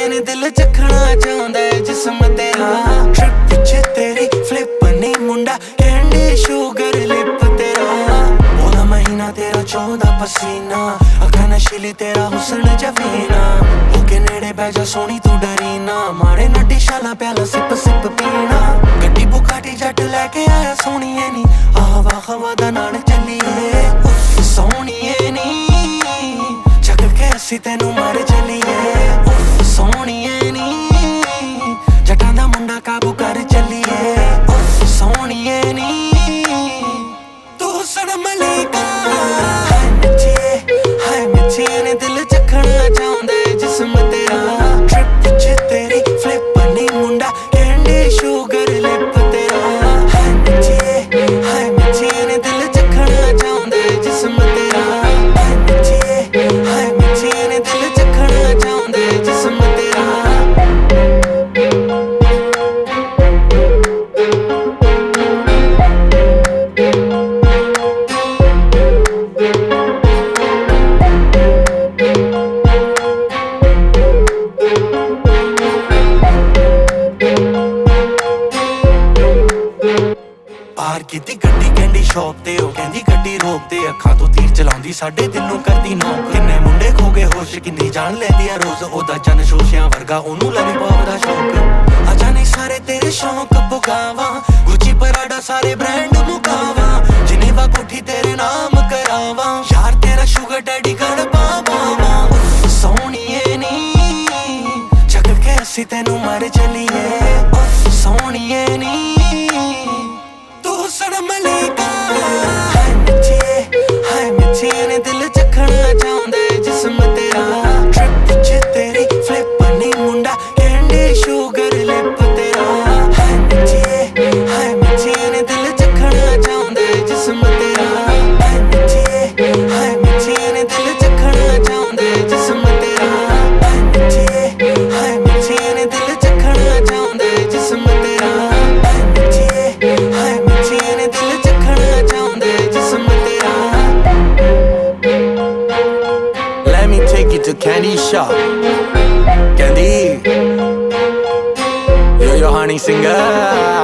ਨੇ ਦਿਲ ਚੱਖਣਾ ਚਾਹੁੰਦਾ ਜਿਸਮ ਤੇਰਾ ਟ੍ਰਿਪ ਪਿੱਛੇ ਤੇਰੀ ਫਲਿੱਪ ਨੀ ਮੁੰਡਾ ਕੈਂਡੀ ਸ਼ੂਗਰ ਲਿਪ ਤੇਰਾ ਉਹਦਾ ਮਹੀਨਾ ਤੇਰਾ 14 ਪਸੀਨਾ ਅੱਖਾਂ ਨਸ਼ੀਲੀ ਤੇਰਾ ਹੁਸਨ ਜਫੀਨਾ ਹੋ ਕੇ ਨੇੜੇ ਬਹਿ ਜਾ ਸੋਹਣੀ ਤੂੰ ਡਰੀ ਨਾ ਮਾਰੇ ਨਾ ਟਿਸ਼ਾਲਾ ਪਿਆਲਾ ਸਿਪ ਸਿਪ ਪੀਣਾ ਗੱਡੀ ਬੁਕਾਟੀ ਜੱਟ ਲੈ ਕੇ ਆਇਆ ਸੋਹਣੀਏ ਨੀ ਆਵਾ ਹਵਾ ਦਾ ਨਾਲ ਚੱਲੀਏ ਸੋਹਣੀਏ ਨੀ ਚੱਕ ਕੇ ਅਸੀਂ ਤੈਨੂੰ ਮਾਰ ਚੱਲੀਏ ਸੋਹਣੀਏ ਨੀ ਜੱਟਾਂ ਦਾ ਮੁੰਡਾ ਕਾਬੂ ਕਰ ਚੱਲੀਏ ਸੋਹਣੀਏ ਨੀ ਤੂੰ ਹੁਸਨ ਮਲਿਕਾ ਹਾਏ ਮਿੱਠੀਏ ਨੇ ਦਿਲ ਚੱਖਣਾ ਚਾਹੁੰਦਾ ਜਿਸਮ ਤੇਰਾ ਟ੍ਰਿਪ ਪਿੱਛੇ ਤੇਰੀ ਫਲਿੱਪ ਨੀ ਮੁੰਡਾ ਕੈਂਡੀ ਸ਼ੂਗਰ ਲਿਪ ਤੇਰਾ ਹਾਏ ਮਿੱਠੀਏ ਨੇ ਦਿਲ ਚੱਖਣਾ ਚਾਹੁੰਦਾ ਜਿਸਮ ਤੇਰਾ ਹਾਏ ਮਿੱਠੀਏ ਨੇ ਦਿਲ ਚੱਖਣਾ ਚਾਹੁੰਦਾ ਜਿਸਮ ਤੇਰਾ ਪਾਰ ਕੀਤੀ ਗੱਡੀ ਕੈਂਡੀ ਸ਼ੌਪ ਤੇ ਉਹ ਕਹਿੰਦੀ ਗੱਡੀ ਰੋਕ ਤੇ ਅੱਖਾਂ ਤੋਂ ਤੀਰ ਚਲਾਉਂਦੀ ਸਾਡੇ ਦਿਲ ਨੂੰ ਕਰਦੀ ਨੋਕ ਕਿੰਨੇ ਮੁੰਡੇ ਖੋ ਗਏ ਹੋਸ਼ ਕਿੰਨੀ ਜਾਣ ਲੈਂਦੀ ਆ ਰੋਜ਼ ਉਹਦਾ ਚੰਨ ਸ਼ੋਸ਼ਿਆਂ ਵਰਗਾ ਉਹਨੂੰ ਲੋਲੀਪੌਪ ਦਾ ਸ਼ੌਕ ਆ ਜਾਣੇ ਸਾਰੇ ਤੇਰੇ ਸ਼ੌਕ ਪੁਗਾਵਾਂ ਗੁੱਚੀ ਪਰਾਡਾ ਸਾਰੇ ਬ੍ਰਾਂਡ ਮੁਕਾਵਾਂ ਜਿਨੀਵਾ ਕੋਠੀ ਤੇਰੇ ਨਾਮ ਕਰਾਵਾਂ ਯਾਰ ਤੇਰਾ ਸ਼ੂਗਰ ਡੈਡੀ ਕਰ ਪਾਵਾਂ ਸੋਹਣੀਏ ਨੀ ਚੱਕ ਕੇ ਅਸੀਂ ਤੈਨੂੰ ਮਾਰ ਚੱਲੀਏ ਸੋਹਣੀਏ ਨੀ ਤੂੰ ਹੁਸਨ ਮਲਿਕਾ ਹਾਏ ਮਿੱਠੀਏ ਨੇ ਦਿਲ ਚੱਖਣਾ ਚਾਹੁੰਦਾ ਜਿਸਮ ਤੇਰਾ ਟ੍ਰਿਪ ਪਿੱਛੇ ਤੇਰੀ ਫਲਿੱਪ ਨੀ ਮੁੰਡਾ ਕੈਂਡੀ ਸ਼ੂਗਰ ਲਿਪ ਤੇਰਾ ਹਾਏ ਮਿੱਠੀਏ ਨੇ ਦਿਲ ਚੱਖਣਾ ਚਾਹੁੰਦਾ ਜਿਸਮ ਤੇਰਾ ਹਾਏ ਮਿੱਠੀਏ ਨੇ ਦਿਲ ਚੱਖਣਾ ਚਾਹੁੰਦਾ ਜਿਸਮ ਤੇਰਾ ਹਾਏ ਮਿੱਠੀਏ ਨੇ ਦਿਲ ਚੱਖਣਾ ਚਾਹੁੰਦਾ ਜਿਸਮ ਤੇਰਾ ਹਾਏ ਮਿੱਠੀਏ ਨੇ ਦਿਲ ਚੱਖਣਾ ਚਾਹੁੰਦਾ ਜਿਸਮ ਤੇਰਾ Let me take you to candy shop Candy You're your honey singer